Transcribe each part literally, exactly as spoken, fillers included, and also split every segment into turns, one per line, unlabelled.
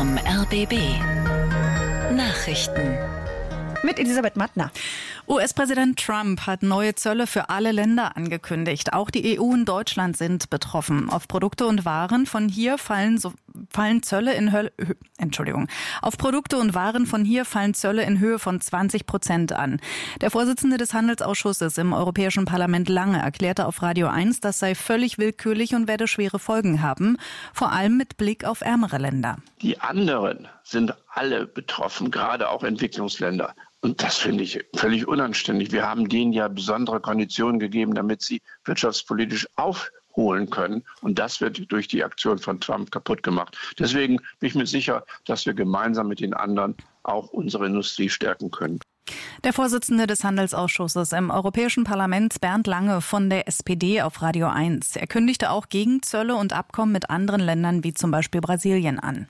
vom R B B. Nachrichten.
Mit Elisabeth Mattner.
U S-Präsident Trump hat neue Zölle für alle Länder angekündigt. Auch die E U und Deutschland sind betroffen. Auf Produkte und Waren von hier fallen, so, fallen Zölle in Hölle, Entschuldigung. Auf Produkte und Waren von hier fallen Zölle in Höhe von zwanzig Prozent an. Der Vorsitzende des Handelsausschusses im Europäischen Parlament Lange erklärte auf Radio eins, das sei völlig willkürlich und werde schwere Folgen haben, vor allem mit Blick auf ärmere Länder.
Die anderen sind alle betroffen, gerade auch Entwicklungsländer. Und das finde ich völlig unanständig. Wir haben denen ja besondere Konditionen gegeben, damit sie wirtschaftspolitisch aufholen können. Und das wird durch die Aktion von Trump kaputt gemacht. Deswegen bin ich mir sicher, dass wir gemeinsam mit den anderen auch unsere Industrie stärken können.
Der Vorsitzende des Handelsausschusses im Europäischen Parlament, Bernd Lange von der S P D auf Radio eins. Er kündigte auch Gegenzölle und Abkommen mit anderen Ländern wie zum Beispiel Brasilien an.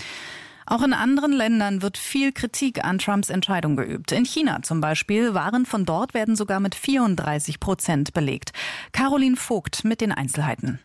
Auch in anderen Ländern wird viel Kritik an Trumps Entscheidung geübt. In China zum Beispiel. Waren von dort werden sogar mit vierunddreißig Prozent belegt. Caroline Vogt mit den Einzelheiten.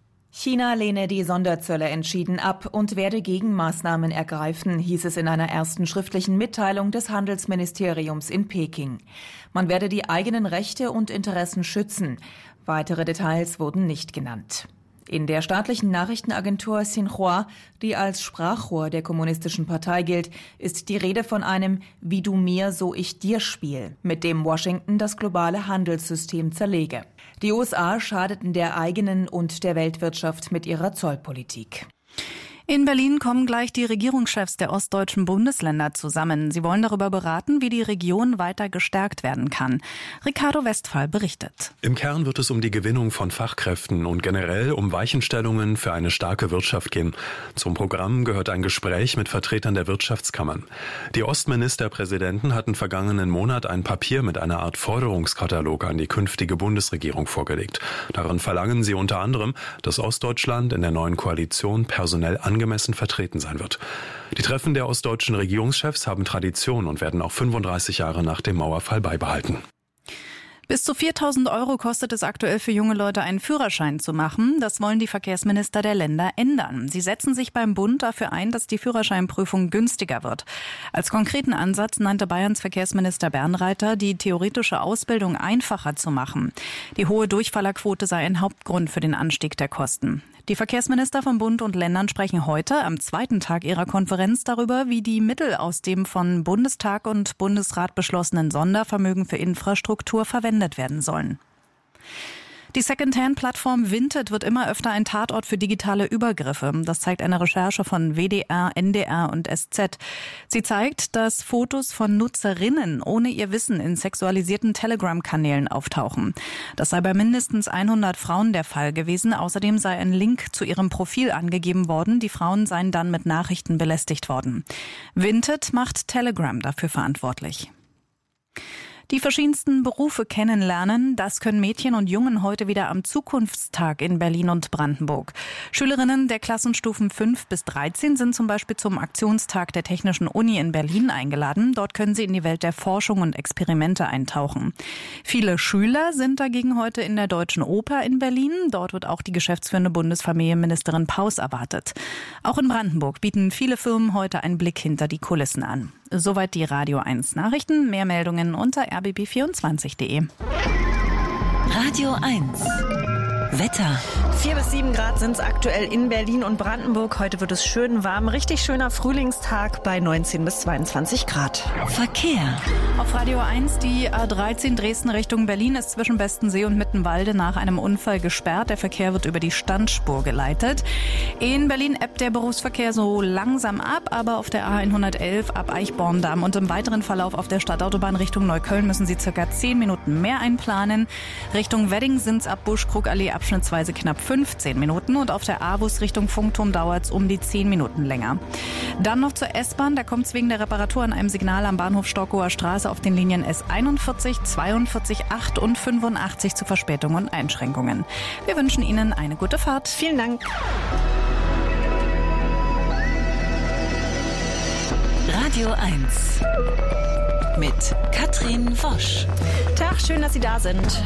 China lehne die Sonderzölle entschieden ab und werde Gegenmaßnahmen ergreifen, hieß es in einer ersten schriftlichen Mitteilung des Handelsministeriums in Peking. Man werde die eigenen Rechte und Interessen schützen. Weitere Details wurden nicht genannt. In der staatlichen Nachrichtenagentur Xinhua, die als Sprachrohr der Kommunistischen Partei gilt, ist die Rede von einem Wie du mir, so ich dir Spiel, mit dem Washington das globale Handelssystem zerlege. Die U S A schadeten der eigenen und der Weltwirtschaft mit ihrer Zollpolitik.
In Berlin kommen gleich die Regierungschefs der ostdeutschen Bundesländer zusammen. Sie wollen darüber beraten, wie die Region weiter gestärkt werden kann. Ricardo Westphal berichtet.
Im Kern wird es um die Gewinnung von Fachkräften und generell um Weichenstellungen für eine starke Wirtschaft gehen. Zum Programm gehört ein Gespräch mit Vertretern der Wirtschaftskammern. Die Ostministerpräsidenten hatten vergangenen Monat ein Papier mit einer Art Forderungskatalog an die künftige Bundesregierung vorgelegt. Darin verlangen sie unter anderem, dass Ostdeutschland in der neuen Koalition personell angemessen vertreten sein wird. Die Treffen der ostdeutschen Regierungschefs haben Tradition und werden auch fünfunddreißig Jahre nach dem Mauerfall beibehalten.
Bis zu viertausend Euro kostet es aktuell für junge Leute, einen Führerschein zu machen. Das wollen die Verkehrsminister der Länder ändern. Sie setzen sich beim Bund dafür ein, dass die Führerscheinprüfung günstiger wird. Als konkreten Ansatz nannte Bayerns Verkehrsminister Bernreiter, die theoretische Ausbildung einfacher zu machen. Die hohe Durchfallerquote sei ein Hauptgrund für den Anstieg der Kosten. Die Verkehrsminister von Bund und Ländern sprechen heute am zweiten Tag ihrer Konferenz darüber, wie die Mittel aus dem von Bundestag und Bundesrat beschlossenen Sondervermögen für Infrastruktur verwendet werden sollen. Die Secondhand-Plattform Vinted wird immer öfter ein Tatort für digitale Übergriffe. Das zeigt eine Recherche von W D R, N D R und S Z. Sie zeigt, dass Fotos von Nutzerinnen ohne ihr Wissen in sexualisierten Telegram-Kanälen auftauchen. Das sei bei mindestens hundert Frauen der Fall gewesen. Außerdem sei ein Link zu ihrem Profil angegeben worden. Die Frauen seien dann mit Nachrichten belästigt worden. Vinted macht Telegram dafür verantwortlich. Die verschiedensten Berufe kennenlernen, das können Mädchen und Jungen heute wieder am Zukunftstag in Berlin und Brandenburg. Schülerinnen der Klassenstufen fünf bis dreizehn sind zum Beispiel zum Aktionstag der Technischen Uni in Berlin eingeladen. Dort können sie in die Welt der Forschung und Experimente eintauchen. Viele Schüler sind dagegen heute in der Deutschen Oper in Berlin. Dort wird auch die geschäftsführende Bundesfamilienministerin Paus erwartet. Auch in Brandenburg bieten viele Firmen heute einen Blick hinter die Kulissen an. Soweit die Radio eins Nachrichten. Mehr Meldungen unter r b b vierundzwanzig punkt de.
Radio eins. Wetter.
Vier bis sieben Grad sind es aktuell in Berlin und Brandenburg. Heute wird es schön warm. Richtig schöner Frühlingstag bei neunzehn bis zweiundzwanzig Grad.
Verkehr.
Auf Radio eins die A dreizehn Dresden Richtung Berlin ist zwischen Bestensee und Mittenwalde nach einem Unfall gesperrt. Der Verkehr wird über die Standspur geleitet. In Berlin ebbt der Berufsverkehr so langsam ab, aber auf der A hundertelf ab Eichborndamm und im weiteren Verlauf auf der Stadtautobahn Richtung Neukölln müssen Sie circa zehn Minuten mehr einplanen. Richtung Wedding sind es ab Buschkrugallee abschnittsweise knapp fünfzehn Minuten und auf der A-Bus Richtung Funkturm dauert es um die zehn Minuten länger. Dann noch zur S-Bahn, da kommt es wegen der Reparatur an einem Signal am Bahnhof Stockower Straße auf den Linien S einundvierzig, zweiundvierzig, acht und fünfundachtzig zu Verspätungen und Einschränkungen. Wir wünschen Ihnen eine gute Fahrt.
Vielen Dank.
Radio eins mit Katrin Wosch.
Tag, schön, dass Sie da sind.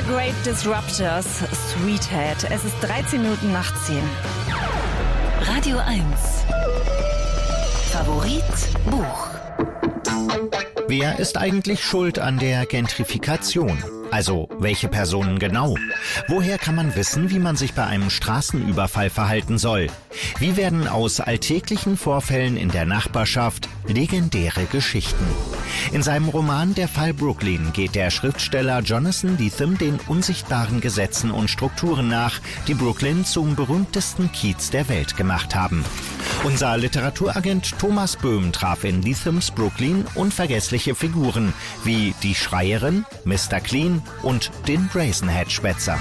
Great Disruptors, Sweethead. Es ist dreizehn Minuten nach zehn.
Radio eins. Favorit Buch.
Wer ist eigentlich schuld an der Gentrifikation? Also, welche Personen genau? Woher kann man wissen, wie man sich bei einem Straßenüberfall verhalten soll? Wie werden aus alltäglichen Vorfällen in der Nachbarschaft legendäre Geschichten? In seinem Roman Der Fall Brooklyn geht der Schriftsteller Jonathan Lethem den unsichtbaren Gesetzen und Strukturen nach, die Brooklyn zum berühmtesten Kiez der Welt gemacht haben. Unser Literaturagent Thomas Böhm traf in Lethems Brooklyn unvergessliche Figuren wie die Schreierin, Mister Clean und den Brazenhead-Schwätzer.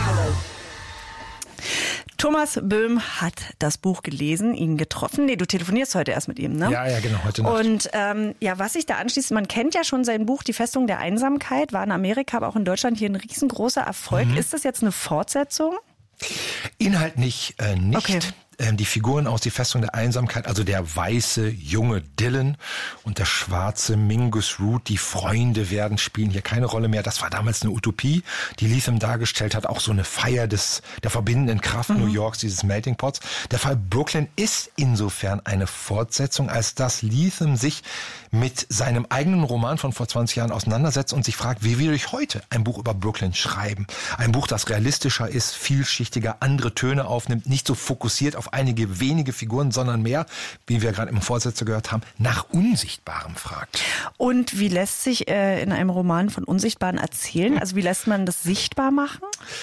Thomas Böhm hat das Buch gelesen, ihn getroffen. Nee, du telefonierst heute erst mit ihm, ne?
Ja, ja, genau, heute Nacht.
Und ähm, ja, was sich da anschließt, man kennt ja schon sein Buch Die Festung der Einsamkeit, war in Amerika, aber auch in Deutschland hier ein riesengroßer Erfolg. Mhm. Ist das jetzt eine Fortsetzung?
Inhaltlich äh, nicht.
Okay.
Die Figuren aus Die Festung der Einsamkeit, also der weiße junge Dylan und der schwarze Mingus Root, die Freunde werden, spielen hier keine Rolle mehr. Das war damals eine Utopie, die Lethem dargestellt hat, auch so eine Feier des der verbindenden Kraft mhm. New Yorks, dieses Melting Pots. Der Fall Brooklyn ist insofern eine Fortsetzung, als dass Lethem sich mit seinem eigenen Roman von vor zwanzig Jahren auseinandersetzt und sich fragt, wie will ich heute ein Buch über Brooklyn schreiben? Ein Buch, das realistischer ist, vielschichtiger, andere Töne aufnimmt, nicht so fokussiert auf einige wenige Figuren, sondern mehr, wie wir gerade im Vorsätze gehört haben, nach Unsichtbarem fragt.
Und wie lässt sich äh, in einem Roman von Unsichtbaren erzählen? Also wie lässt man das sichtbar machen?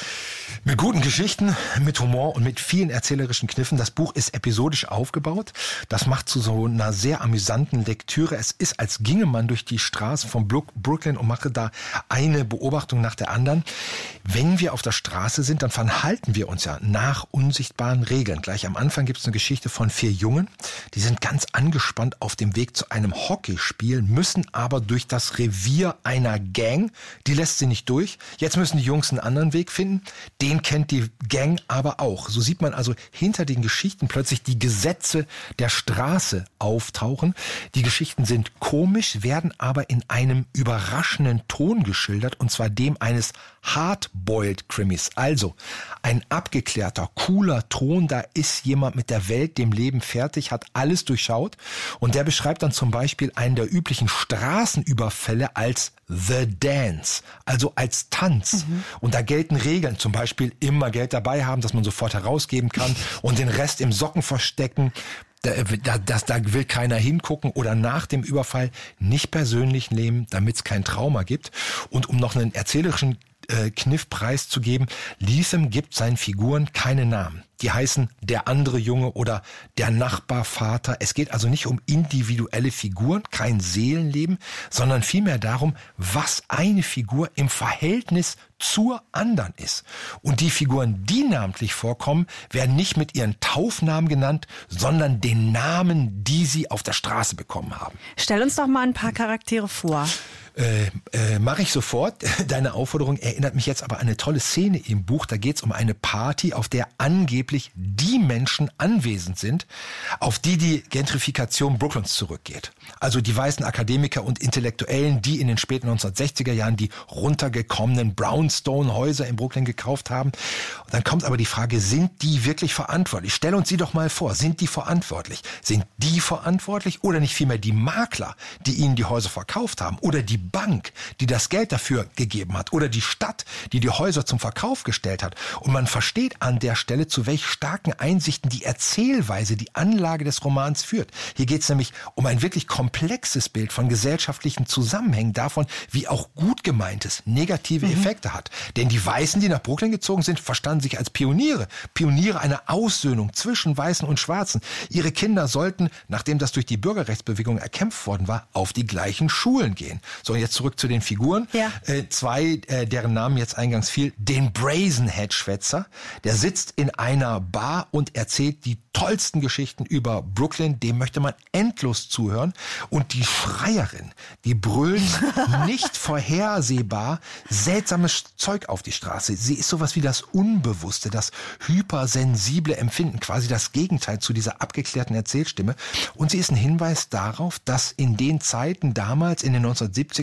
Mit guten Geschichten, mit Humor und mit vielen erzählerischen Kniffen. Das Buch ist episodisch aufgebaut. Das macht zu so einer sehr amüsanten Lektüre. Es ist, als ginge man durch die Straßen von Brooklyn und mache da eine Beobachtung nach der anderen. Wenn wir auf der Straße sind, dann verhalten wir uns ja nach unsichtbaren Regeln. Gleich am Anfang gibt es eine Geschichte von vier Jungen. Die sind ganz angespannt auf dem Weg zu einem Hockeyspiel, müssen aber durch das Revier einer Gang. Die lässt sie nicht durch. Jetzt müssen die Jungs einen anderen Weg finden. Den kennt die Gang aber auch. So sieht man also hinter den Geschichten plötzlich die Gesetze der Straße auftauchen. Die Geschichten sind komisch, werden aber in einem überraschenden Ton geschildert, und zwar dem eines Hardboiled Krimis. Also ein abgeklärter, cooler Ton, da ist jemand mit der Welt, dem Leben fertig, hat alles durchschaut, und der beschreibt dann zum Beispiel einen der üblichen Straßenüberfälle als The Dance, also als Tanz. Mhm. Und da gelten Regeln, zum Beispiel immer Geld dabei haben, dass man sofort herausgeben kann, und den Rest im Socken verstecken. Da, da, das, da will keiner hingucken, oder nach dem Überfall nicht persönlich nehmen, damit es kein Trauma gibt. Und um noch einen erzählerischen äh, Kniff preiszugeben, Lethem gibt seinen Figuren keine Namen. Die heißen der andere Junge oder der Nachbarvater. Es geht also nicht um individuelle Figuren, kein Seelenleben, sondern vielmehr darum, was eine Figur im Verhältnis zur anderen ist. Und die Figuren, die namentlich vorkommen, werden nicht mit ihren Taufnamen genannt, sondern den Namen, die sie auf der Straße bekommen haben.
Stell uns doch mal ein paar Charaktere vor.
Äh, äh, mache ich sofort. Deine Aufforderung erinnert mich jetzt aber an eine tolle Szene im Buch. Da geht es um eine Party, auf der angeblich die Menschen anwesend sind, auf die die Gentrifikation Brooklyns zurückgeht. Also die weißen Akademiker und Intellektuellen, die in den späten neunzehnhundertsechziger Jahren die runtergekommenen Brownstone-Häuser in Brooklyn gekauft haben. Und dann kommt aber die Frage, sind die wirklich verantwortlich? Stell uns sie doch mal vor, sind die verantwortlich? Sind die verantwortlich oder nicht vielmehr die Makler, die ihnen die Häuser verkauft haben, oder die Bank, die das Geld dafür gegeben hat, oder die Stadt, die die Häuser zum Verkauf gestellt hat? Und man versteht an der Stelle, zu welch starken Einsichten die Erzählweise, die Anlage des Romans führt. Hier geht es nämlich um ein wirklich komplexes Bild von gesellschaftlichen Zusammenhängen, davon, wie auch gut gemeintes negative mhm. Effekte hat. Denn die Weißen, die nach Brooklyn gezogen sind, verstanden sich als Pioniere. Pioniere einer Aussöhnung zwischen Weißen und Schwarzen. Ihre Kinder sollten, nachdem das durch die Bürgerrechtsbewegung erkämpft worden war, auf die gleichen Schulen gehen. So, und jetzt zurück zu den Figuren. Ja. Äh, zwei, äh, deren Namen jetzt eingangs fiel. Den Brazenhead-Schwätzer. Der sitzt in einer Bar und erzählt die tollsten Geschichten über Brooklyn. Dem möchte man endlos zuhören. Und die Schreierin, die brüllt nicht vorhersehbar seltsames Zeug auf die Straße. Sie ist sowas wie das Unbewusste, das hypersensible Empfinden, quasi das Gegenteil zu dieser abgeklärten Erzählstimme. Und sie ist ein Hinweis darauf, dass in den Zeiten damals, in den neunzehnhundertsiebziger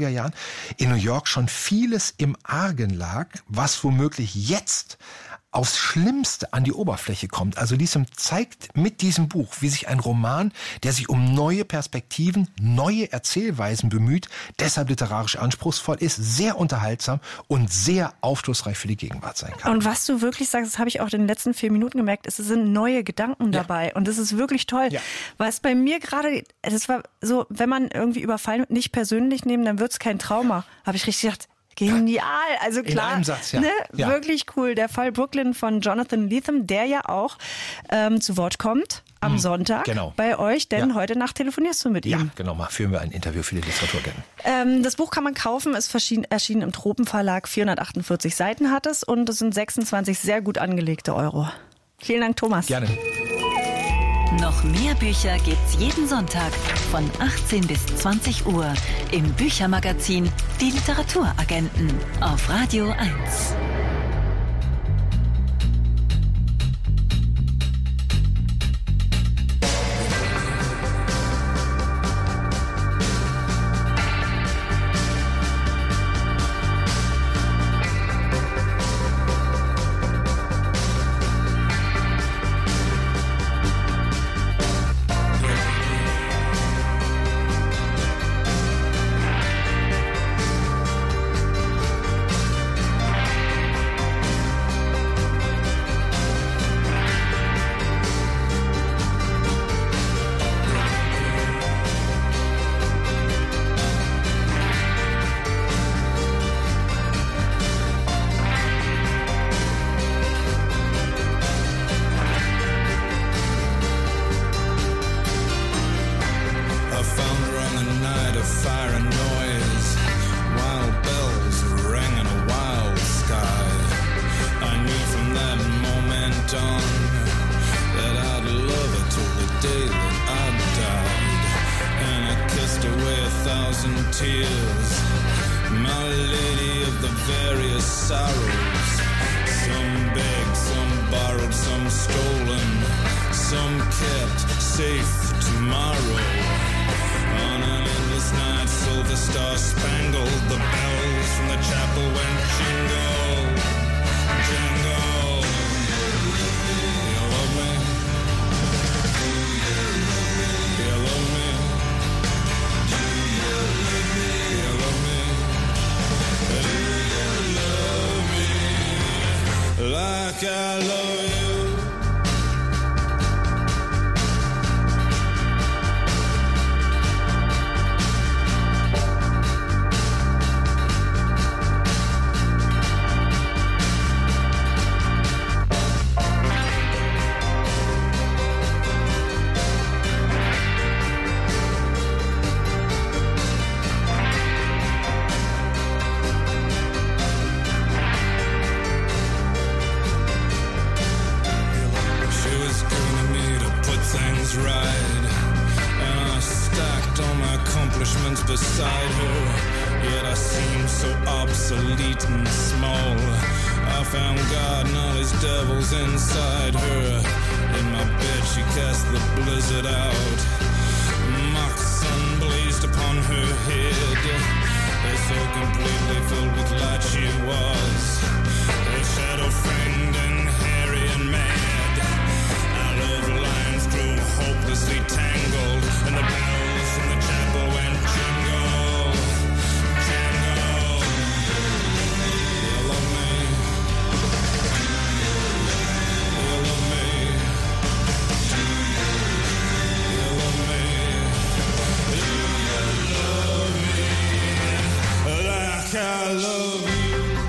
neunziger Jahren in New York schon vieles im Argen lag, was womöglich jetzt aufs Schlimmste an die Oberfläche kommt. Also Liesem zeigt mit diesem Buch, wie sich ein Roman, der sich um neue Perspektiven, neue Erzählweisen bemüht, deshalb literarisch anspruchsvoll ist, sehr unterhaltsam und sehr aufschlussreich für die Gegenwart sein kann.
Und was du wirklich sagst, das habe ich auch in den letzten vier Minuten gemerkt, es sind neue Gedanken dabei. Ja. Und das ist wirklich toll. Ja. Was bei mir gerade, das war so, wenn man irgendwie überfallen und nicht persönlich nehmen, dann wird es kein Trauma. Habe ich richtig gedacht, genial, also klar,
in einem Satz, ja.
Ne?
Ja.
Wirklich cool. Der Fall Brooklyn von Jonathan Lethem, der ja auch ähm, zu Wort kommt am hm, Sonntag genau. bei euch, denn ja. heute Nacht telefonierst du mit
ja,
ihm.
Ja, genau, mal führen wir ein Interview für die Literaturagenten.
Ähm, das Buch kann man kaufen, ist erschienen im Tropenverlag, vierhundertachtundvierzig Seiten hat es und es sind sechsundzwanzig sehr gut angelegte Euro. Vielen Dank, Thomas.
Gerne.
Noch mehr Bücher gibt's jeden Sonntag von achtzehn bis zwanzig Uhr im Büchermagazin Die Literaturagenten auf Radio eins.
Beside her, yet I seem so obsolete and small. I found God and all his devils inside her. In my bed she cast the blizzard out. Mock sun blazed upon her head. So completely filled with light she was. Her shadow fanged and hairy and mad. Our love lines grew hopelessly tangled, and the bells from the chapel went jingle, jangle. You love me. You love me. You love me. You love me like I love you.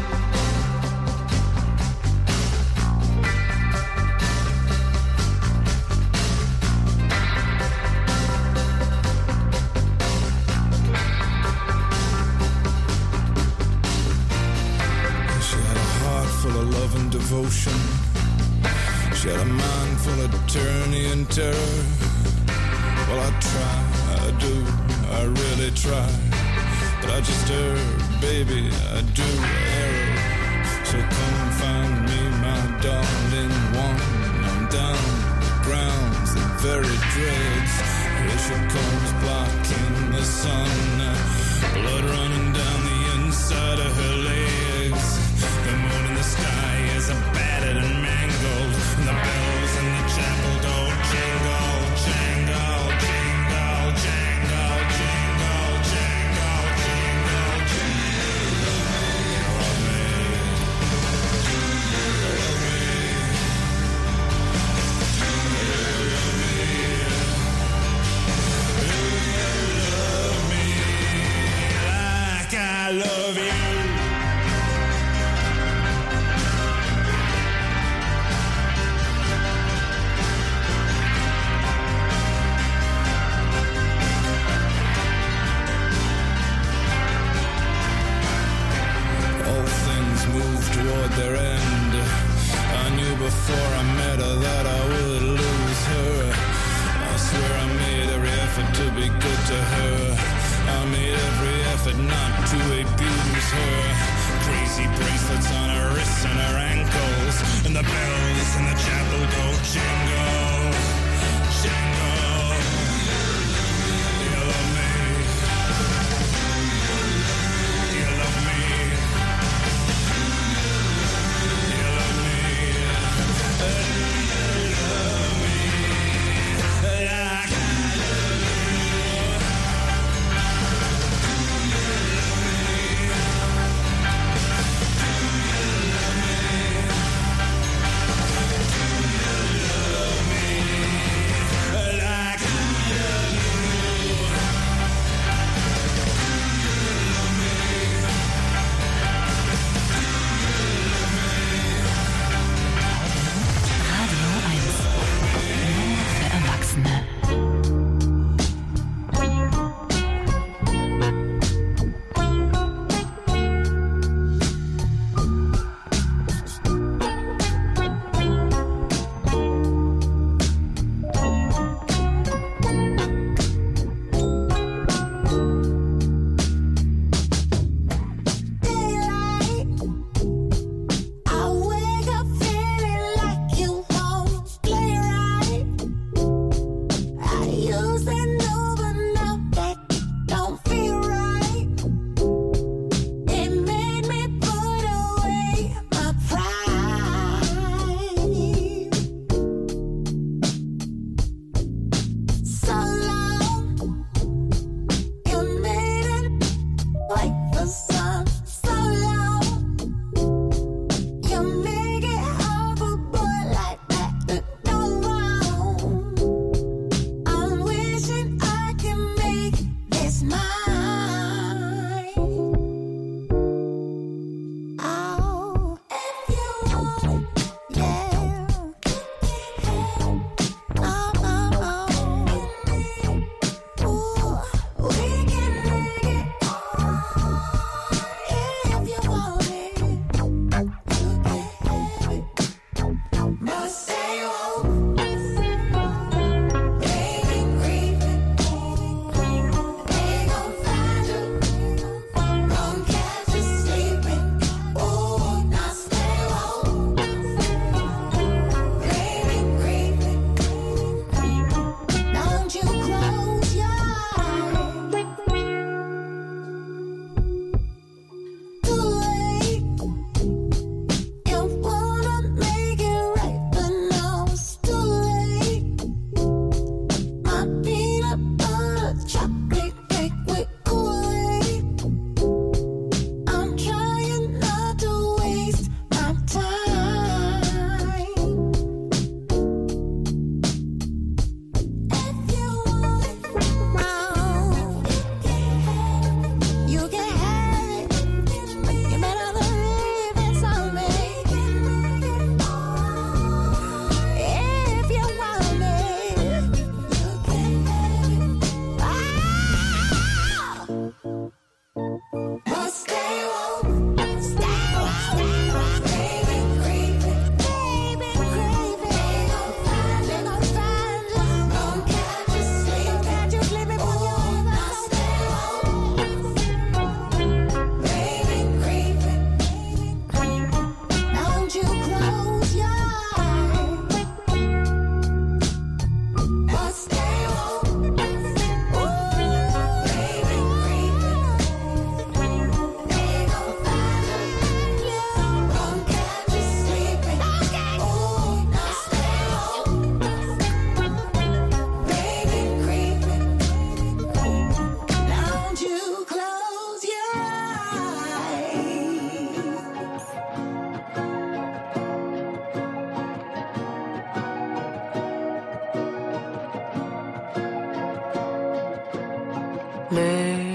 Full of love and devotion. She had a mind full of tyranny and terror. Well, I try, I do, I really try. But I just err, baby, I do err. So come find me, my darling one. I'm down the ground, the very dregs. Here she comes blocking the sun. Blood running love you. Toward their end. I knew before I met her that I would lose her. I swear I made every effort to be good to her. I made every effort not to abuse her. Crazy bracelets on her wrists and her ankles, and the bells in the chapel go jingle, jingle. You love me. You love me. Love me.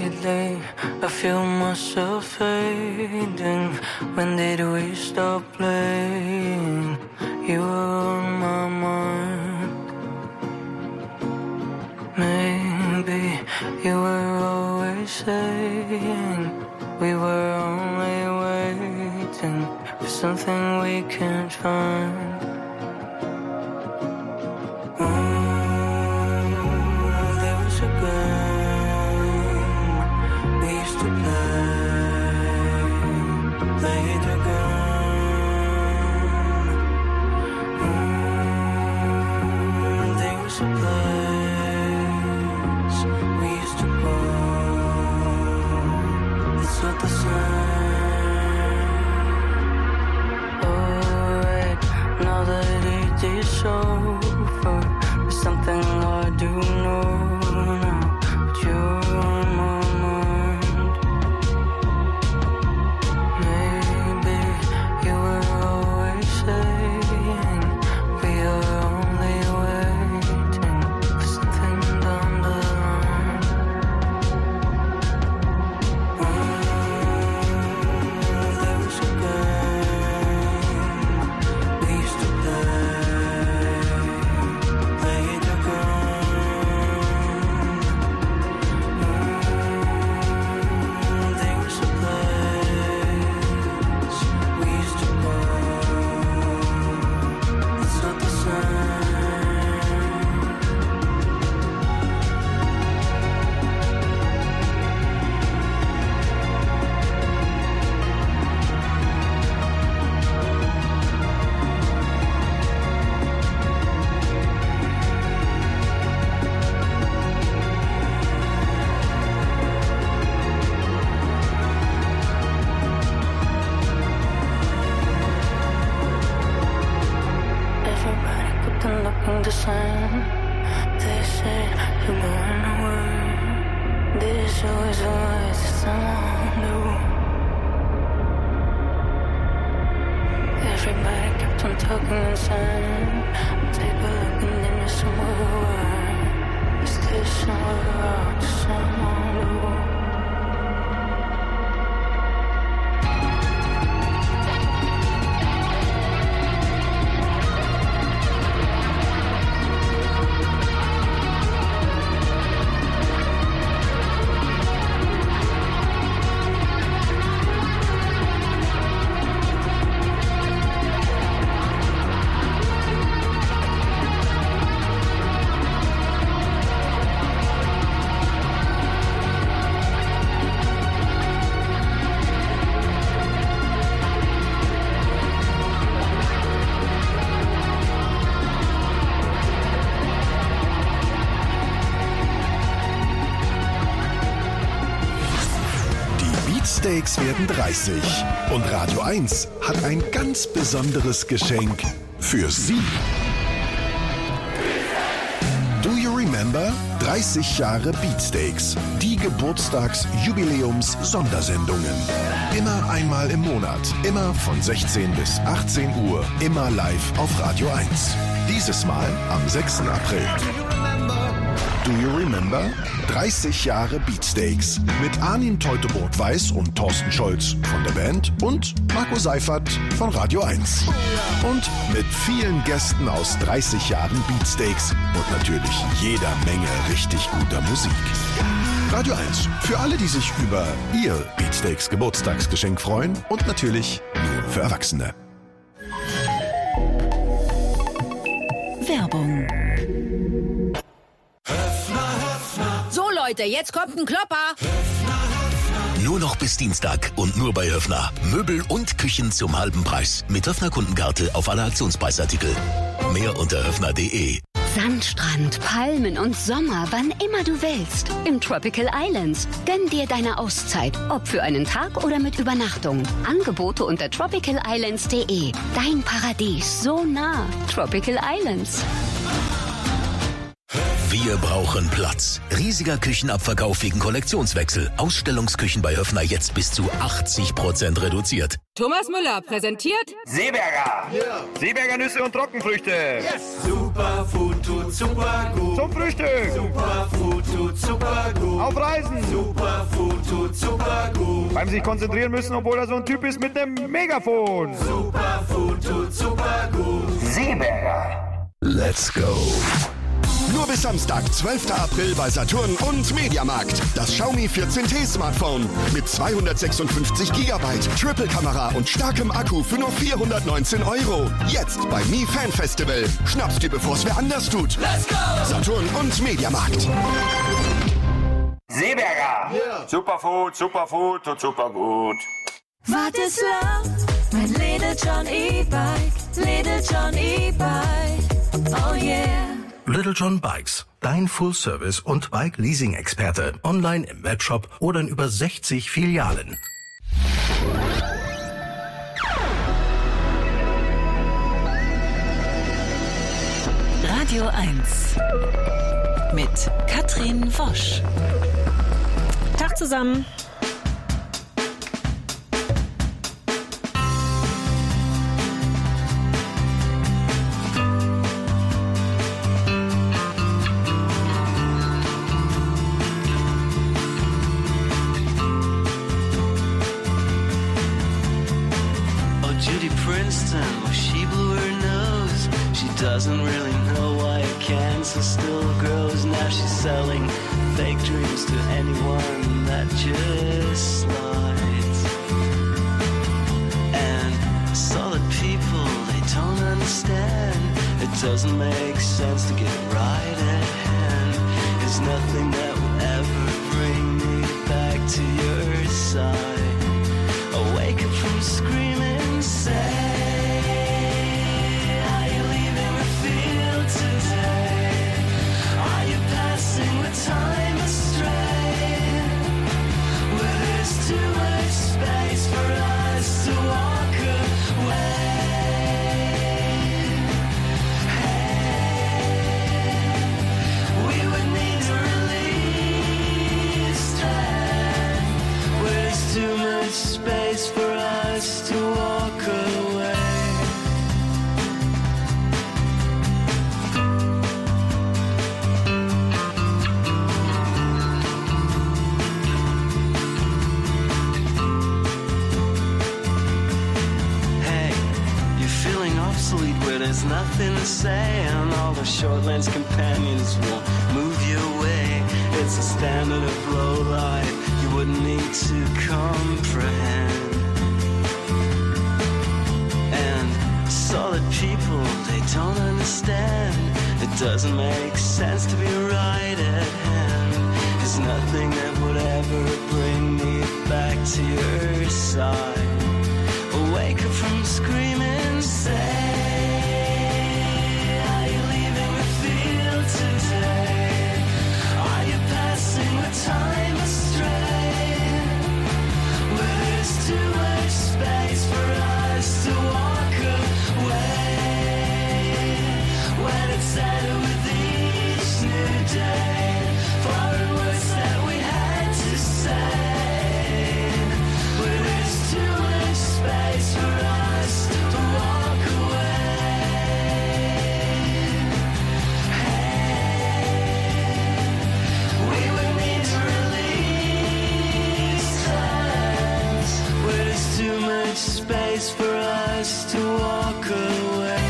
lately I feel myself fading. When did we stop playing? You were on my mind. Maybe you were always saying we were only waiting for something we can't find.
Beatsteaks werden dreißig und Radio eins hat ein ganz besonderes Geschenk für Sie. Do you remember? dreißig Jahre Beatsteaks. Die Geburtstags-Jubiläums-Sondersendungen. Immer einmal im Monat. Immer von sechzehn bis achtzehn Uhr. Immer live auf Radio eins. Dieses Mal am sechsten April. Do you remember? dreißig Jahre Beatsteaks. Mit Armin Teutoburg-Weiß und Thorsten Scholz von der Band und Marco Seifert von Radio eins. Und mit vielen Gästen aus dreißig Jahren Beatsteaks und natürlich jeder Menge richtig guter Musik. Radio eins. Für alle, die sich über ihr Beatsteaks Geburtstagsgeschenk freuen und natürlich nur für Erwachsene.
Werbung.
So Leute, jetzt kommt ein Klopper.
Nur noch bis Dienstag und nur bei Höffner. Möbel und Küchen zum halben Preis. Mit Höffner Kundenkarte auf alle Aktionspreisartikel. Mehr unter höffner punkt de.
Sandstrand, Palmen und Sommer, wann immer du willst. Im Tropical Islands. Gönn dir deine Auszeit, ob für einen Tag oder mit Übernachtung. Angebote unter tropical islands punkt de. Dein Paradies, so nah. Tropical Islands.
Wir brauchen Platz. Riesiger Küchenabverkauf wegen Kollektionswechsel. Ausstellungsküchen bei Höffner jetzt bis zu achtzig Prozent reduziert.
Thomas Müller präsentiert
Seeberger. Yeah. Seeberger Nüsse und Trockenfrüchte.
Yes. Superfood tut super gut.
Zum Frühstück.
Superfood tut super gut.
Auf Reisen.
Superfood
beim sich konzentrieren müssen, obwohl er so ein Typ ist mit einem Megafon.
Superfood tut super gut.
Seeberger.
Let's go. Nur bis Samstag, zwölften April bei Saturn und Mediamarkt. Das Xiaomi vierzehn T Smartphone mit zweihundertsechsundfünfzig Gigabyte, Triple-Kamera und starkem Akku für nur vierhundertneunzehn Euro. Jetzt bei Mi Fan Festival. Schnapp's dir, bevor's wer anders tut.
Let's go!
Saturn und Mediamarkt.
Seeberger. Yeah. Superfood, Superfood, tut super gut.
Was ist laut? Mein Little John E-Bike, Little John E-Bike, oh yeah.
Little John Bikes, dein Full-Service- und Bike-Leasing-Experte. Online im Webshop oder in über sechzig Filialen.
Radio eins mit Katrin Wosch.
Tag zusammen.
Doesn't really know why cancer still grows. Now she's selling fake dreams to anyone that just slides. And solid people, they don't understand. It doesn't make sense to get right at hand. There's nothing that will ever bring me back to your side. I wake up from screaming, say time astray, where there's too much space for us to walk away. Hey, we would need to release time, where there's too much space for us to walk away. Where there's nothing to say, and all the short lens companions won't move you away. It's a standard of low life you wouldn't need to comprehend. And solid people, they don't understand. It doesn't make sense to be right at hand. There's nothing that would ever bring me back to your side. Wake up from screaming, say time astray, where there's too much space for us to walk away. When it's settled with each new day, foreign words that we had to say, where there's too much space for us to walk away. Hey, we would too much space for us to walk away.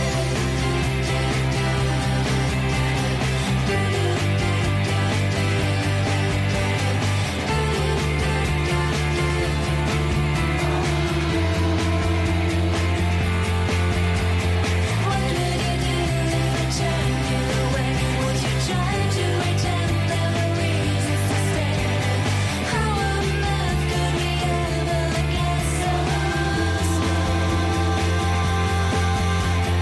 What would you do if I turned you away? Would you try to pretend there were reasons to stay? How on earth could we ever get so lost?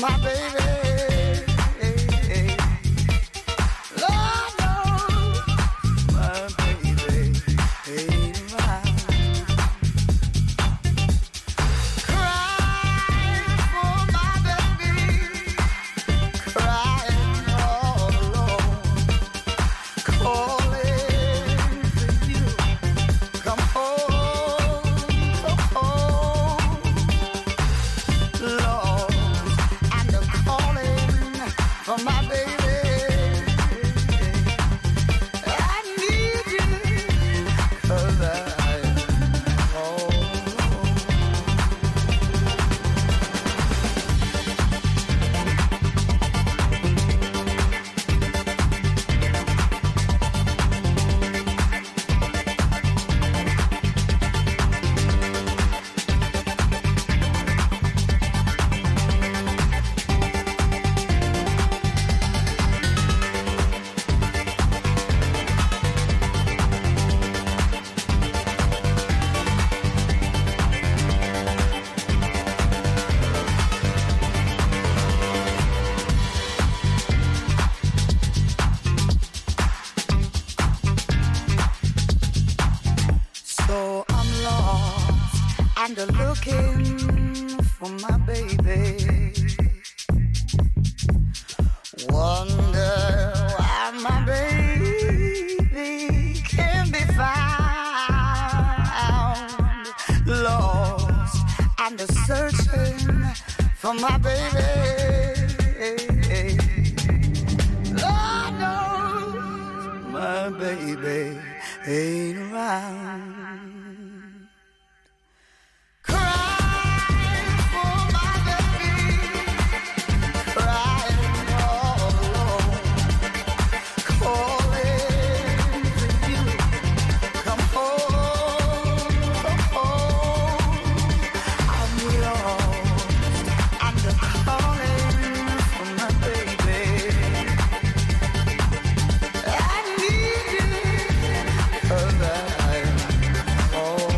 my baby. Lord knows my baby ain't around. Crying for my baby, crying all alone, calling for you. Come home, come home, Lord. And I'm calling for my baby. I need you, 'cause I'm all alone. So I'm lost and looking for my baby. Wonder why my baby can't be found. Lost and searching for my baby. Lord knows my baby ain't around. Crying for my baby, crying all alone, calling for you. Come home, come home. I'm lost and I'm calling for my baby. I need you, 'cause I'm all alone.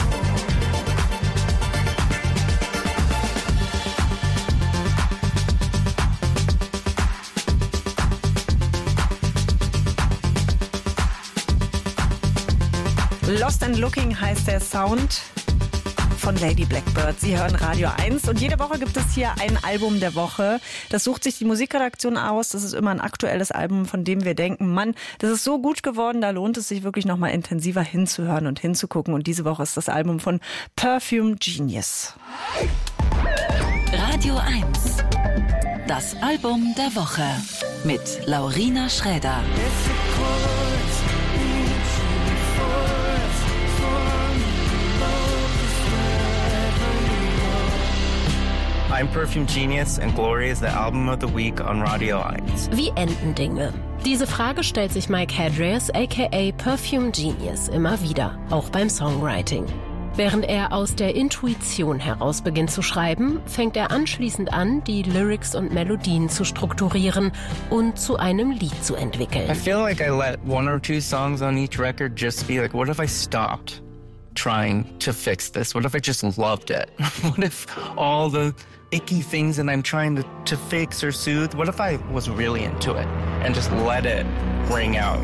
Lost and Looking heißt der Sound von Lady Blackbird. Sie hören Radio eins und jede Woche gibt es hier ein Album der Woche. Das sucht sich die Musikredaktion aus. Das ist immer ein aktuelles Album, von dem wir denken, Mann, das ist so gut geworden, da lohnt es sich wirklich nochmal intensiver hinzuhören und hinzugucken. Und diese Woche ist das Album von Perfume Genius.
Radio eins. Das Album der Woche mit Laurina Schräder.
I'm Perfume Genius and Glory is the album of the week on Radio eins.
Wie enden Dinge? Diese Frage stellt sich Mike Hadrias aka Perfume Genius immer wieder, auch beim Songwriting. Während er aus der Intuition heraus beginnt zu schreiben, fängt er anschließend an, die Lyrics und Melodien zu strukturieren und zu einem Lied zu entwickeln.
I feel like I let one or two songs on each record just be like, what if I stopped trying to fix this? What if I just loved it? What if all the icky things that I'm trying to, to fix or soothe, what if I was really into it and just let it ring out?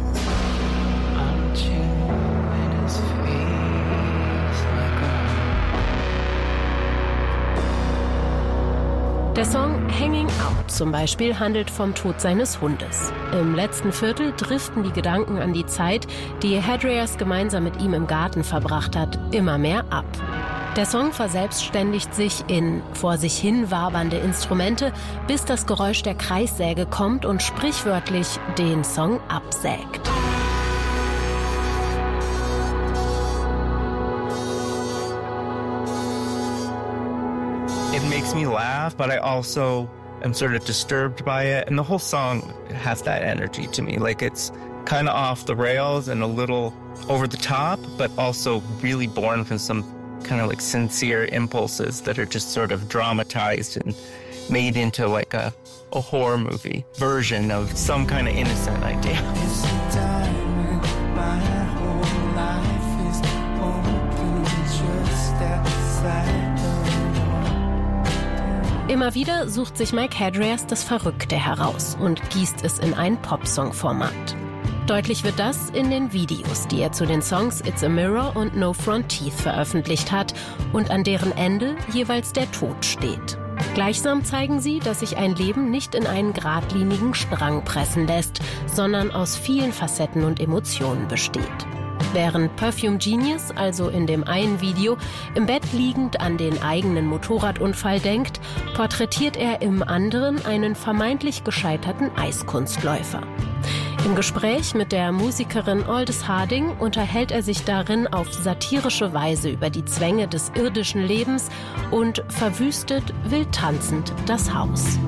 Der Song Hanging Out zum Beispiel handelt vom Tod seines Hundes. Im letzten Viertel driften die Gedanken an die Zeit, die Hadrias gemeinsam mit ihm im Garten verbracht hat, immer mehr ab. Der Song verselbstständigt sich in vor sich hin wabernde Instrumente, bis das Geräusch der Kreissäge kommt und sprichwörtlich den Song absägt.
It makes me laugh, but I also am sort of disturbed by it. And the whole song has that energy to me. Like it's kind of off the rails and a little over the top, but also really born from some kind of like sincere impulses that are just sort of dramatized and made into like a, a horror movie version of some kind of innocent idea.
Immer wieder sucht sich Mike Hadrias das Verrückte heraus und gießt es in ein Popsong-Format. Deutlich wird das in den Videos, die er zu den Songs It's a Mirror und No Front Teeth veröffentlicht hat und an deren Ende jeweils der Tod steht. Gleichsam zeigen sie, dass sich ein Leben nicht in einen geradlinigen Strang pressen lässt, sondern aus vielen Facetten und Emotionen besteht. Während Perfume Genius, also in dem einen Video, im Bett liegend an den eigenen Motorradunfall denkt, porträtiert er im anderen einen vermeintlich gescheiterten Eiskunstläufer. Im Gespräch mit der Musikerin Aldous Harding unterhält er sich darin auf satirische Weise über die Zwänge des irdischen Lebens und verwüstet wild tanzend das Haus.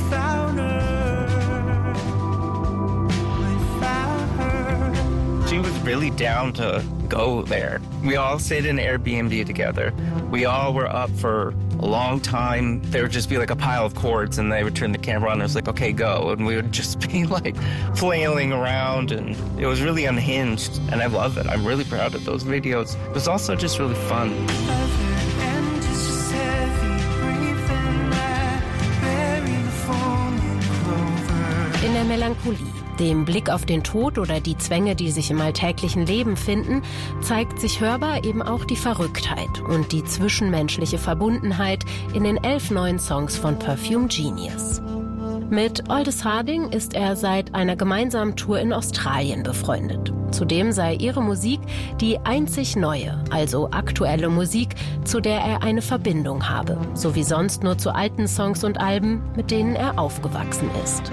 She was really down to go there. We all stayed in Airbnb together. We all were up for a long time. There would just be like a pile of cords and they would turn the camera on and it was like, okay, go. And we would just be like flailing around and it was really unhinged and I love it. I'm really proud of those videos. It was also just really fun.
In der Melancholie, dem Blick auf den Tod oder die Zwänge, die sich im alltäglichen Leben finden, zeigt sich hörbar eben auch die Verrücktheit und die zwischenmenschliche Verbundenheit in den elf neuen Songs von Perfume Genius. Mit Aldous Harding ist er seit einer gemeinsamen Tour in Australien befreundet. Zudem sei ihre Musik die einzig neue, also aktuelle Musik, zu der er eine Verbindung habe, so wie sonst nur zu alten Songs und Alben, mit denen er aufgewachsen ist.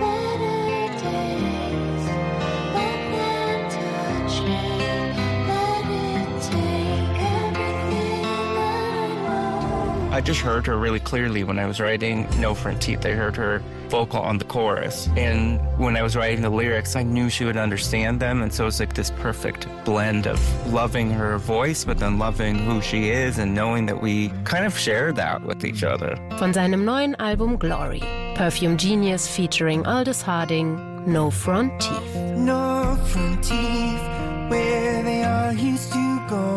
I just heard her really clearly when I was writing No Front Teeth. I heard her vocal on the chorus. And when I was writing the lyrics, I knew she would understand them. And so it's like this perfect blend of loving her voice, but then loving who she is and knowing that we kind of share that with each other.
Von seinem neuen Album Glory, Perfume Genius featuring Aldous Harding, No Front Teeth.
No front teeth, where they all used to go,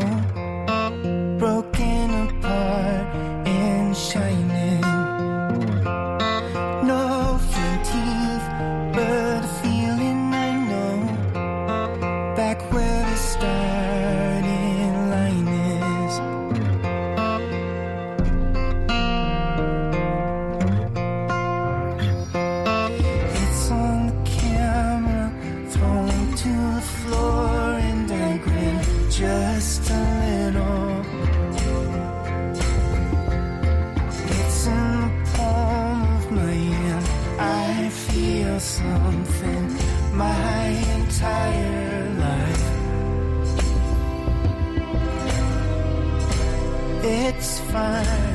broken apart and shining. No front teeth, but a feeling I know, back where the starting line is. It's on the camera, thrown to the floor, and I grin just a little. Something my entire life. It's fine.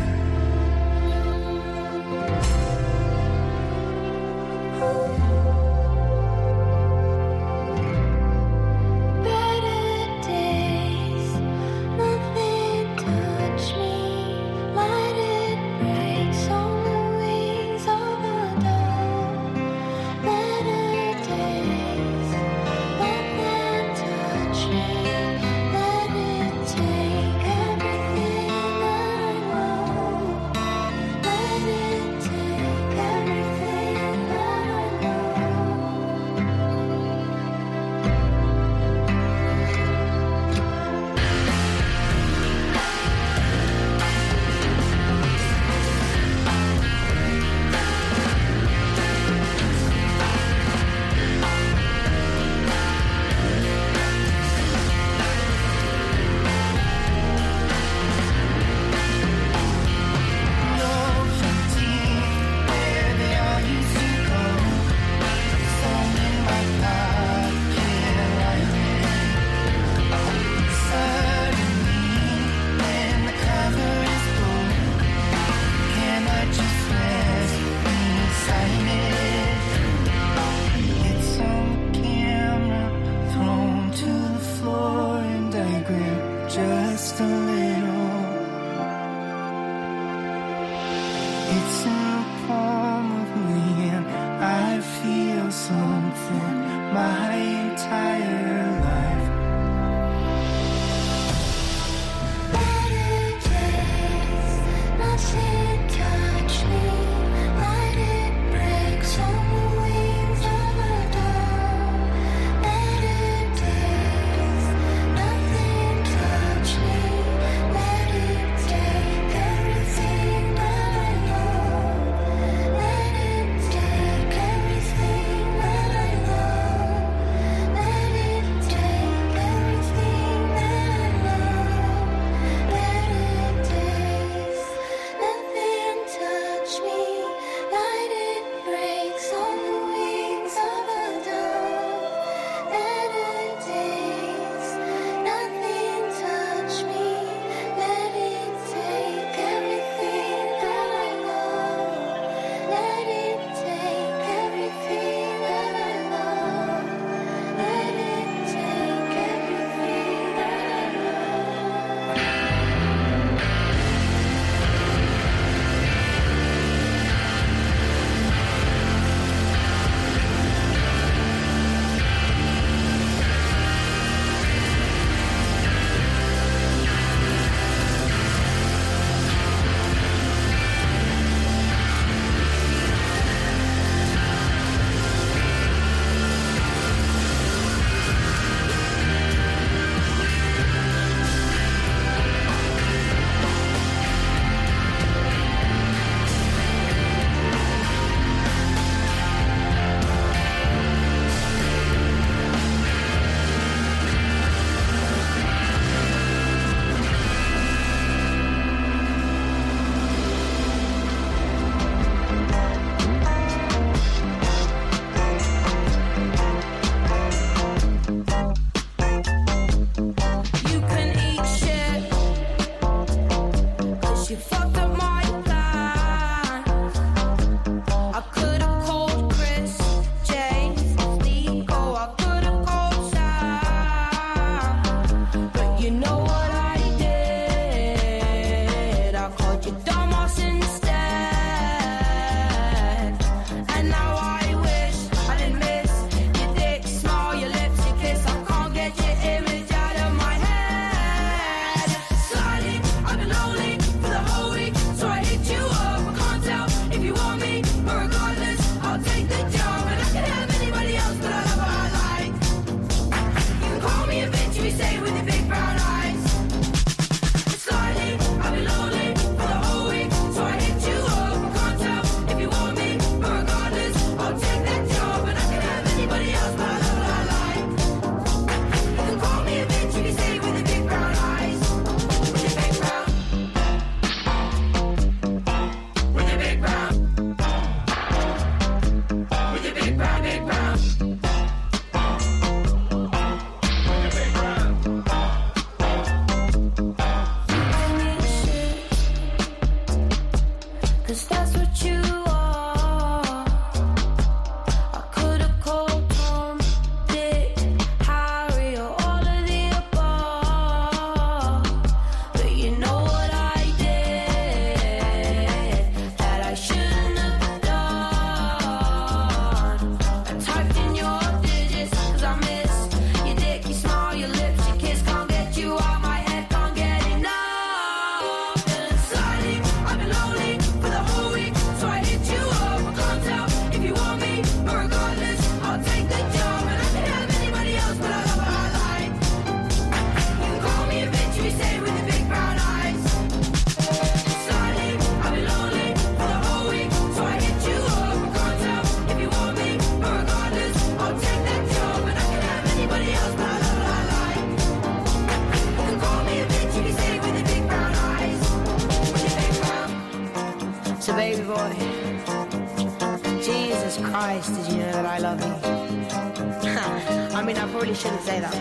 did you know that I love you? I mean, I probably shouldn't say that.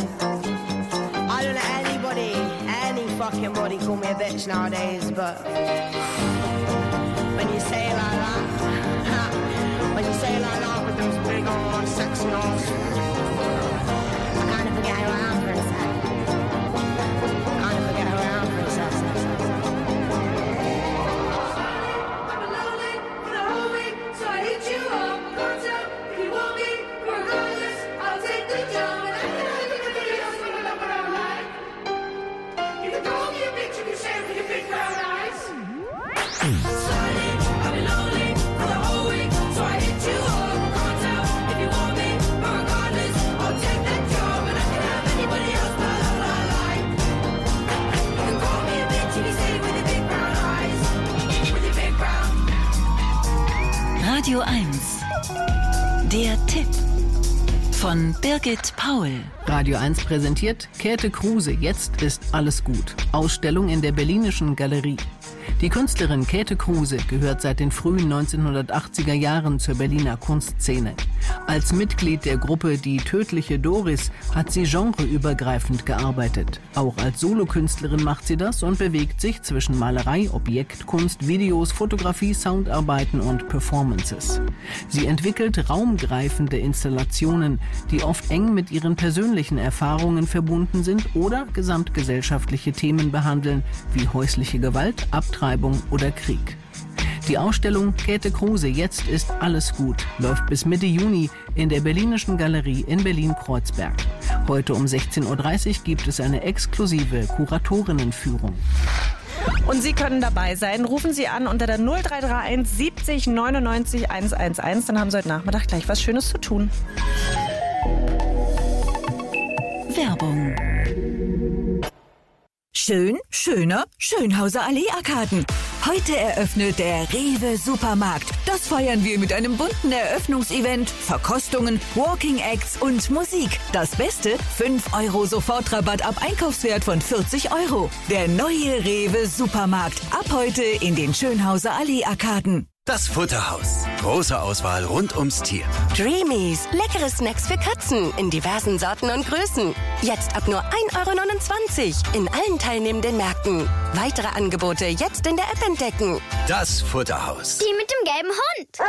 I don't let anybody, any fucking body call me a bitch nowadays, but when you say it like that, when you say it like that with those big old sexy arms, I kind of forget who I am for a sec. I kind of forget who I am for a sec.
I'm a lonely, but I hold me, so I hit you up. Can't tell if you want me, regardless, I'll take the job, and I can have everybody else when I love what I like. You can call me a bitch, you can say it with your big brown eyes. Sorry, I've been lonely for the whole week, so I hit you up. Can't tell if you want me, regardless, I'll take that job, and I can have anybody else but I love what I like. You can call me a bitch, you can say it with your big brown eyes, with your big brown.
Radio eins. Der Tipp von Birgit Paul.
Radio eins präsentiert Käthe Kruse, jetzt ist alles gut. Ausstellung in der Berlinischen Galerie. Die Künstlerin Käthe Kruse gehört seit den frühen neunzehnhundertachtziger Jahren zur Berliner Kunstszene. Als Mitglied der Gruppe Die tödliche Doris hat sie genreübergreifend gearbeitet. Auch als Solokünstlerin macht sie das und bewegt sich zwischen Malerei, Objektkunst, Videos, Fotografie, Soundarbeiten und Performances. Sie entwickelt raumgreifende Installationen, die oft eng mit ihren persönlichen Erfahrungen verbunden sind oder gesamtgesellschaftliche Themen behandeln, wie häusliche Gewalt, Abtreibung oder Krieg. Die Ausstellung Käthe Kruse, jetzt ist alles gut, läuft bis Mitte Juni in der Berlinischen Galerie in Berlin-Kreuzberg. Heute um sechzehn Uhr dreißig gibt es eine exklusive Kuratorinnenführung.
Und Sie können dabei sein. Rufen Sie an unter der null drei drei eins siebzig neunundneunzig hundertelf. Dann haben Sie heute Nachmittag gleich was Schönes zu tun.
Werbung.
Schön, schöner, Schönhauser Allee-Arkaden. Heute eröffnet der Rewe Supermarkt. Das feiern wir mit einem bunten Eröffnungsevent, Verkostungen, Walking Acts und Musik. Das Beste, fünf Euro Sofortrabatt ab Einkaufswert von vierzig Euro. Der neue Rewe Supermarkt. Ab heute in den Schönhauser Allee-Arkaden.
Das Futterhaus. Große Auswahl rund ums Tier.
Dreamies. Leckere Snacks für Katzen in diversen Sorten und Größen. Jetzt ab nur ein Euro neunundzwanzig in allen teilnehmenden Märkten. Weitere Angebote jetzt in der App entdecken.
Das Futterhaus.
Die mit dem gelben Hund.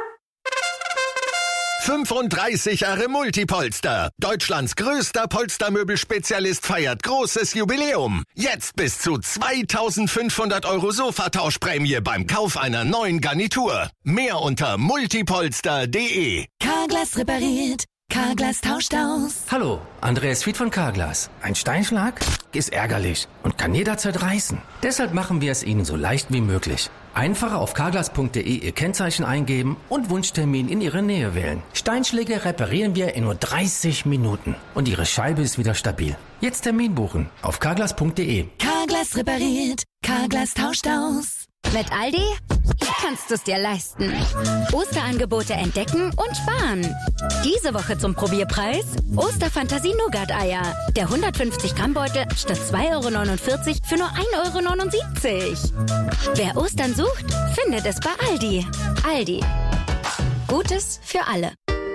fünfunddreißig Jahre Multipolster. Deutschlands größter Polstermöbelspezialist feiert großes Jubiläum. Jetzt bis zu zweitausendfünfhundert Euro Sofatauschprämie beim Kauf einer neuen Garnitur. Mehr unter multipolster punkt de.
Carglass repariert. Carglass tauscht aus.
Hallo, Andreas Fied von Carglass. Ein Steinschlag ist ärgerlich und kann jederzeit reißen. Deshalb machen wir es Ihnen so leicht wie möglich. Einfach auf carglass punkt de Ihr Kennzeichen eingeben und Wunschtermin in Ihre Nähe wählen. Steinschläge reparieren wir in nur dreißig Minuten und Ihre Scheibe ist wieder stabil. Jetzt Termin buchen auf carglass punkt de.
Carglass repariert. Carglass tauscht aus.
Mit Aldi kannst du es dir leisten. Osterangebote entdecken und sparen. Diese Woche zum Probierpreis Osterfantasie-Nougat-Eier. Der hundertfünfzig Gramm Beutel statt zwei Euro neunundvierzig für nur ein Euro neunundsiebzig. Wer Ostern sucht, findet es bei Aldi. Aldi. Gutes für alle.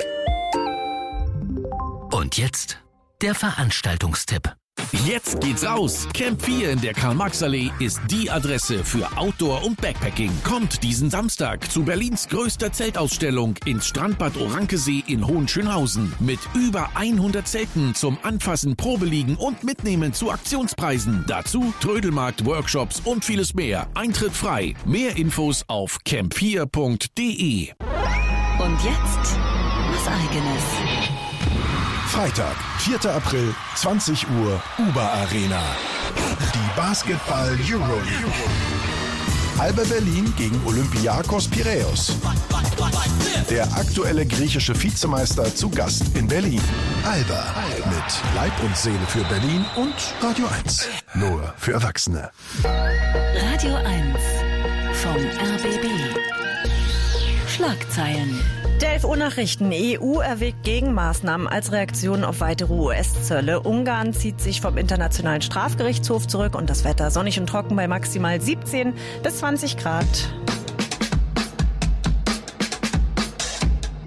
Und jetzt der Veranstaltungstipp.
Jetzt geht's raus! Camp vier in der Karl-Marx-Allee ist die Adresse für Outdoor und Backpacking. Kommt diesen Samstag zu Berlins größter Zeltausstellung ins Strandbad Orankesee in Hohenschönhausen. Mit über hundert Zelten zum Anfassen, Probeliegen und Mitnehmen zu Aktionspreisen. Dazu Trödelmarkt, Workshops und vieles mehr. Eintritt frei. Mehr Infos auf camp vier punkt de.
Und jetzt was Eigenes.
Freitag, vierter April, zwanzig Uhr, Uber Arena. Die Basketball Euroleague. Alba Berlin gegen Olympiakos Piräus. Der aktuelle griechische Vizemeister zu Gast in Berlin. Alba mit Leib und Seele für Berlin und Radio eins. Nur für Erwachsene.
Radio eins vom R B B. Schlagzeilen.
Der elf Uhr Nachrichten. E U erwägt Gegenmaßnahmen als Reaktion auf weitere U S-Zölle. Ungarn zieht sich vom Internationalen Strafgerichtshof zurück und das Wetter sonnig und trocken bei maximal siebzehn bis zwanzig Grad.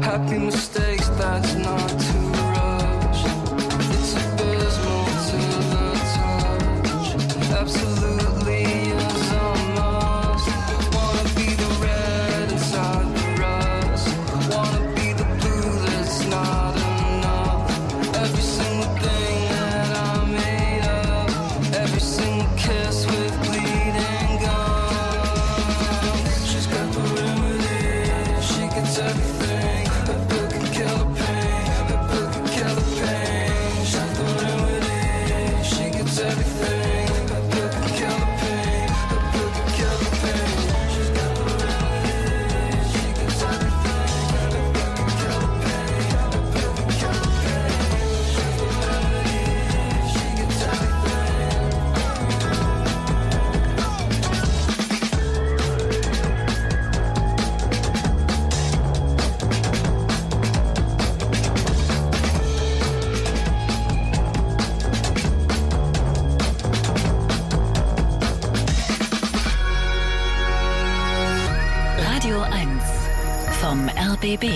happy mistakes, that's not too rushed. It's abysmal to the touch, absolutely is a must. Wanna be the red inside the rust, wanna be the blue that's not enough. Every single thing that I'm made of, every single kiss with bleeding gums. She's got the remedy, she gets everything. A pill can kill the pain, a pill can kill the pain. She's got the remedy, she gets everything. A pill can kill the pain, a pill can kill the pain. She's got the remedy, she gets everything. A pill can kill the pain, a pill can kill the pain. She's got the remedy, she gets everything.
Radio eins vom R B B.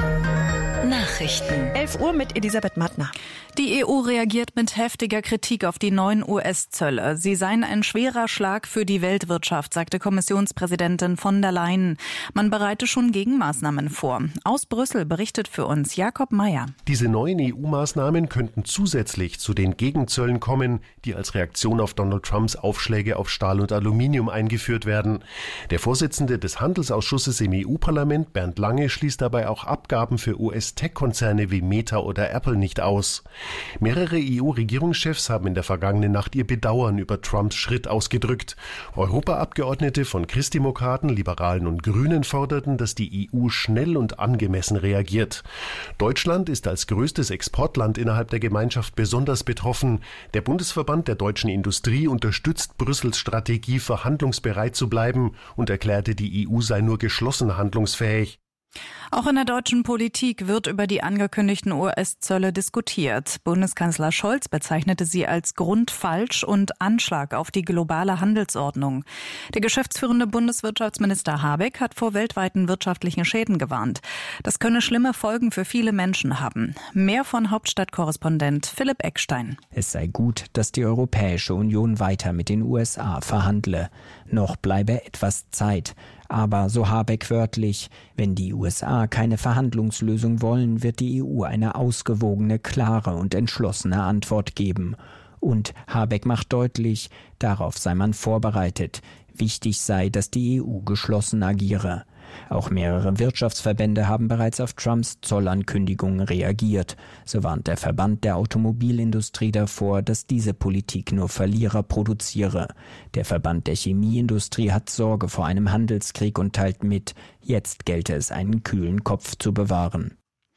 Nachrichten.
elf Uhr mit Elisabeth Mattner.
Die E U reagiert mit heftiger Kritik auf die neuen U S-Zölle. Sie seien ein schwerer Schlag für die Weltwirtschaft, sagte Kommissionspräsidentin von der Leyen. Man bereite schon Gegenmaßnahmen vor. Aus Brüssel berichtet für uns Jakob Mayer.
Diese neuen E U-Maßnahmen könnten zusätzlich zu den Gegenzöllen kommen, die als Reaktion auf Donald Trumps Aufschläge auf Stahl und Aluminium eingeführt werden. Der Vorsitzende des Handelsausschusses im E U-Parlament, Bernd Lange, schließt dabei auch Abgaben für U S-Tech-Konzerne wie Meta oder Apple nicht aus. Mehrere E U-Regierungschefs haben in der vergangenen Nacht ihr Bedauern über Trumps Schritt ausgedrückt. Europaabgeordnete von Christdemokraten, Liberalen und Grünen forderten, dass die E U schnell und angemessen reagiert. Deutschland ist als größtes Exportland innerhalb der Gemeinschaft besonders betroffen. Der Bundesverband der deutschen Industrie unterstützt Brüssels Strategie, verhandlungsbereit zu bleiben und erklärte, die E U sei nur geschlossen handlungsfähig.
Auch in der deutschen Politik wird über die angekündigten U S-Zölle diskutiert. Bundeskanzler Scholz bezeichnete sie als grundfalsch und Anschlag auf die globale Handelsordnung. Der geschäftsführende Bundeswirtschaftsminister Habeck hat vor weltweiten wirtschaftlichen Schäden gewarnt. Das könne schlimme Folgen für viele Menschen haben. Mehr von Hauptstadtkorrespondent Philipp Eckstein.
Es sei gut, dass die Europäische Union weiter mit den U S A verhandle. Noch bleibe etwas Zeit. Aber, so Habeck wörtlich, wenn die U S A keine Verhandlungslösung wollen, wird die E U eine ausgewogene, klare und entschlossene Antwort geben. Und Habeck macht deutlich, darauf sei man vorbereitet. Wichtig sei, dass die E U geschlossen agiere. Auch mehrere Wirtschaftsverbände haben bereits auf Trumps Zollankündigungen reagiert. So warnt der Verband der Automobilindustrie davor, dass diese Politik nur Verlierer produziere. Der Verband der Chemieindustrie hat Sorge vor einem Handelskrieg und teilt mit, jetzt gelte es, einen kühlen Kopf zu bewahren.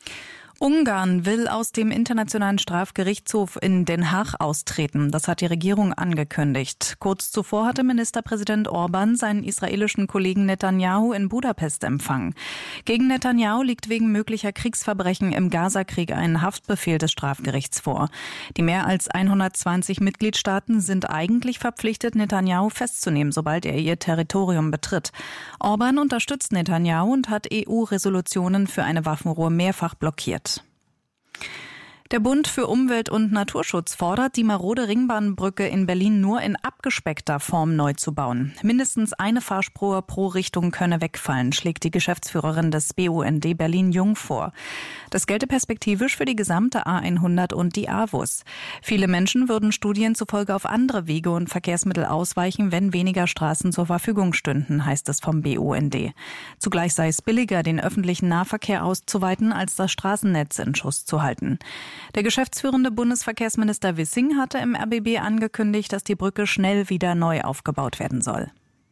Ungarn will aus dem Internationalen Strafgerichtshof in Den Haag austreten. Das hat die Regierung angekündigt. Kurz zuvor hatte Ministerpräsident Orban seinen israelischen Kollegen Netanyahu in Budapest empfangen. Gegen Netanyahu liegt wegen möglicher Kriegsverbrechen im Gazakrieg ein Haftbefehl des Strafgerichts vor. Die mehr als hundertzwanzig Mitgliedstaaten sind eigentlich verpflichtet, Netanyahu festzunehmen, sobald er ihr Territorium betritt. Orban unterstützt Netanyahu und hat E U-Resolutionen für eine Waffenruhe mehrfach blockiert. Der Bund für Umwelt und Naturschutz fordert, die marode Ringbahnbrücke in Berlin nur in abgespeckter Form neu zu bauen. Mindestens eine Fahrspur pro Richtung könne wegfallen, schlägt die Geschäftsführerin des B U N D Berlin-Jung vor. Das gelte perspektivisch für die gesamte A hundert und die A W U S. Viele Menschen würden Studien zufolge auf andere Wege und Verkehrsmittel ausweichen, wenn weniger Straßen zur Verfügung stünden, heißt es vom B U N D. Zugleich sei es billiger, den öffentlichen Nahverkehr auszuweiten, als das Straßennetz in Schuss zu halten. Der geschäftsführende Bundesverkehrsminister Wissing hatte im R B B angekündigt, dass die Brücke schnell wieder neu aufgebaut werden soll.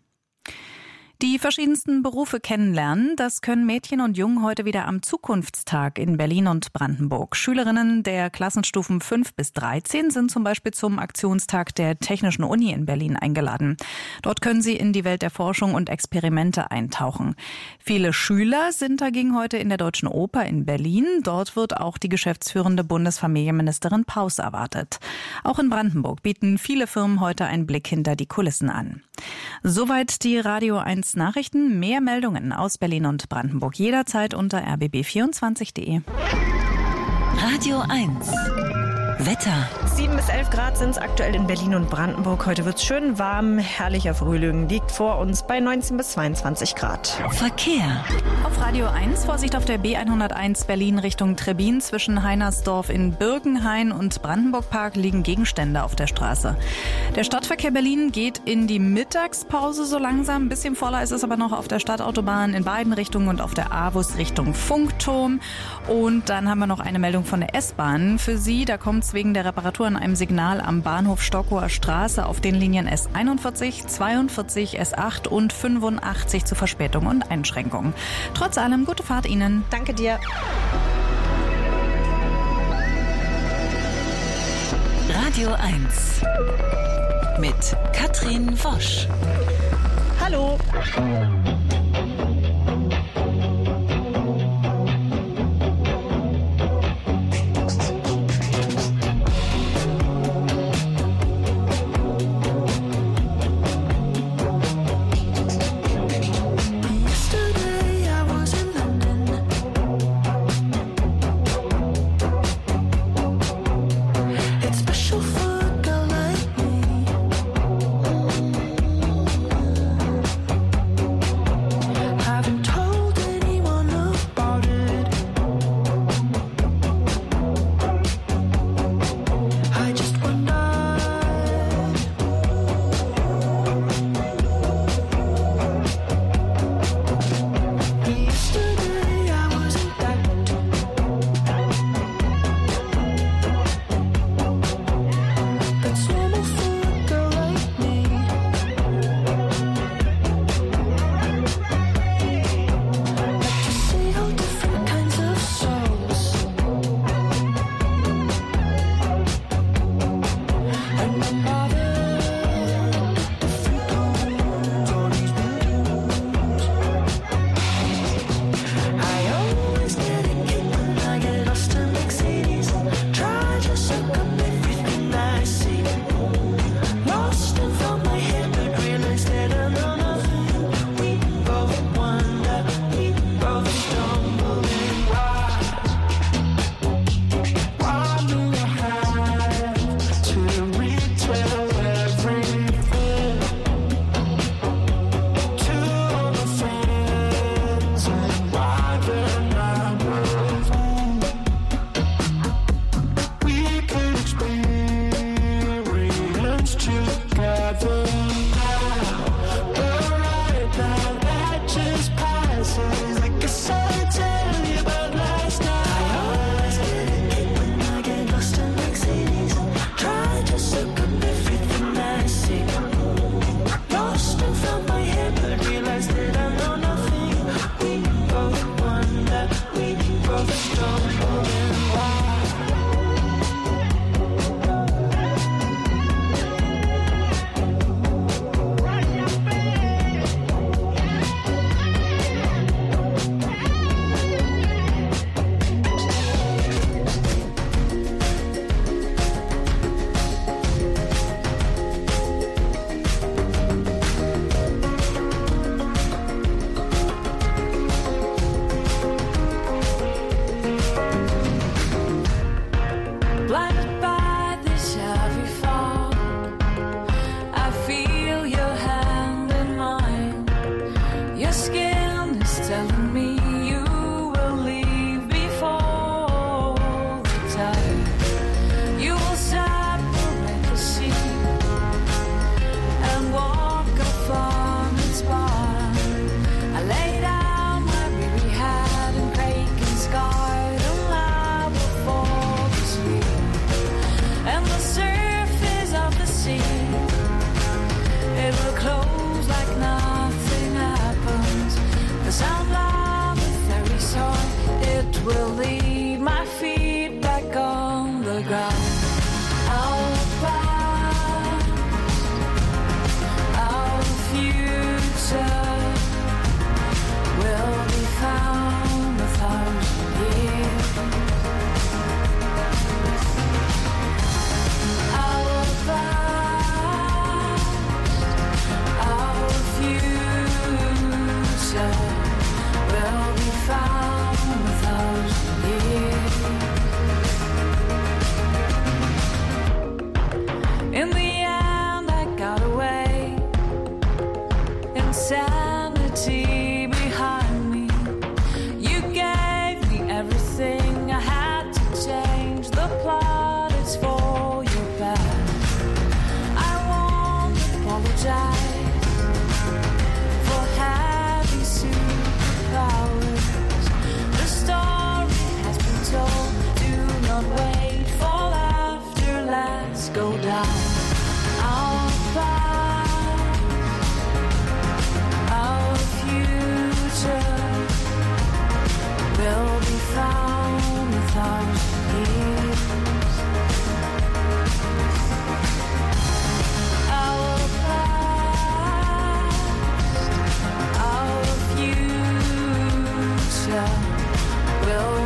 Die verschiedensten Berufe kennenlernen, das können Mädchen und Jungen heute wieder am Zukunftstag in Berlin und Brandenburg. Schülerinnen der Klassenstufen fünf bis dreizehn sind zum Beispiel zum Aktionstag der Technischen Uni in Berlin eingeladen. Dort können sie in die Welt der Forschung und Experimente eintauchen. Viele Schüler sind dagegen heute in der Deutschen Oper in Berlin. Dort wird auch die geschäftsführende Bundesfamilienministerin Paus erwartet. Auch in Brandenburg bieten viele Firmen heute einen Blick hinter die Kulissen an. Soweit die Radio eins eins Nachrichten. Mehr Meldungen aus Berlin und Brandenburg jederzeit unter r b b vierundzwanzig punkt d e.
Radio eins. Wetter.
sieben bis elf Grad sind es aktuell in Berlin und Brandenburg. Heute wird es schön warm. Herrlicher Frühling liegt vor uns bei neunzehn bis zweiundzwanzig Grad.
Verkehr.
Auf Radio eins Vorsicht auf der B hunderteins Berlin Richtung Trebbin. Zwischen Heinersdorf in Birkenhain und Brandenburg-Park liegen Gegenstände auf der Straße. Der Stadtverkehr Berlin geht in die Mittagspause so langsam. Ein bisschen voller ist es aber noch auf der Stadtautobahn in beiden Richtungen und auf der A-Bus Richtung Funkturm. Und dann haben wir noch eine Meldung von der S-Bahn für Sie. Da kommt es wegen der Reparatur an einem Signal am Bahnhof Stockower Straße auf den Linien S einundvierzig, zweiundvierzig, S acht und fünfundachtzig zu Verspätung und Einschränkungen. Trotz allem gute Fahrt Ihnen.
Danke dir.
Radio eins. Mit Katrin Wosch.
Hallo.
Special for a girl like me.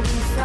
Belief